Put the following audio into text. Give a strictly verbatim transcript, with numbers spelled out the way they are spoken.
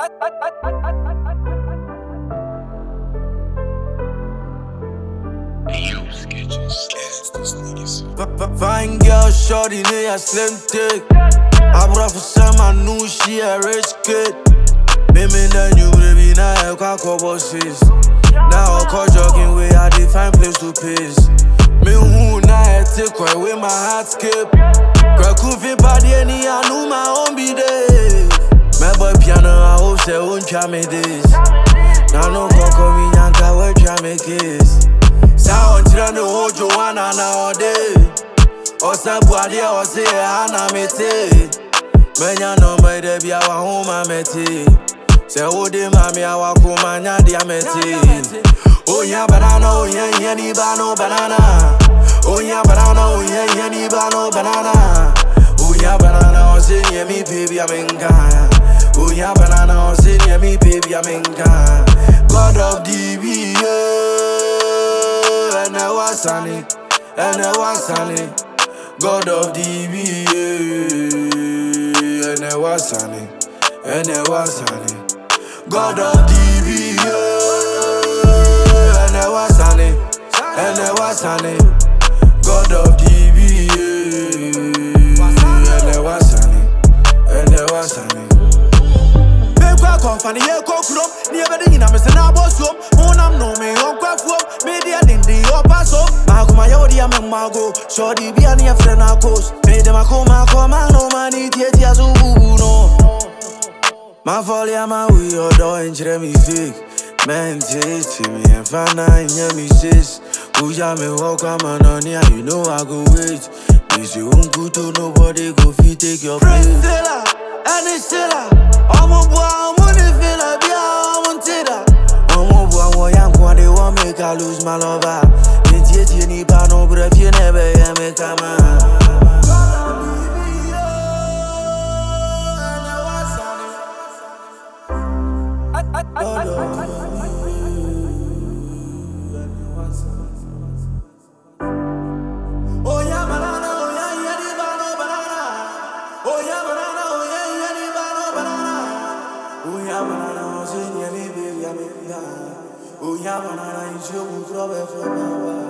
Fine girl, shorty, near slim thick. I brought for some, I knew she a rich kid. Mimi then you baby, now I can't call bosses. Now I call jogging way, I define place to piss. Me who now I take away with my heart skip. Girl, could fit body any, I knew my own be there. My boy piano, I hope say won't try me this. Now no coco, me yanka, we try me kiss. Sound trying to hold Joanna nowadays. Osa body, I say, Anna mete. Menya no my debi, I want home, I mete. Say, oh, de mami, I want come and ya mete. Oh, yeah, banana, oh, yeah, yeah, ni bano banana. Oh, yeah, banana, oh, yeah, yeah, ni bano banana. Oh, yeah, banana, oh, say, yeah, me, baby, I'm in Ghana. Oh, yeah, banana, oh, say, yeah, me, baby, I'm in Ghana. God of D B, yeah, and I was sunny, and I was sunny. God of D B, yeah, and I was sunny, and I was sunny. God of D B, yeah, and I was sunny, and I was sunny. God of D B, yeah, and I was sunny, and I was sunny. Company, yeah, cock room, near the in a mess and I was home. Monam no me on craft room, media in the upper so. Mago, my odia, and Mago, shorty be a near friend, I coast. Made them a come, I come, I know my need yet, yes, no. My folly, I'm a wee or door and Jeremy fake. Man, taste me and find out in me sis. Who ya me walk, I'm on here, you know I go wait. This you won't go to nobody, go feet, take your place. And it's still I'm a boy, I'm on the feel like I'm on Twitter. I'm a boy, I'm going to want me to lose my lover. It's yet you need to know, but if you never hear me come on. Oh yeah, banana, oh yeah, yeah, the banana, banana. Oh yeah, banana, oh yeah, yeah, the banana, banana. Oh yeah, banana, oh yeah, baby, I'm in. Oh yeah, banana, it's your move, Robert, for my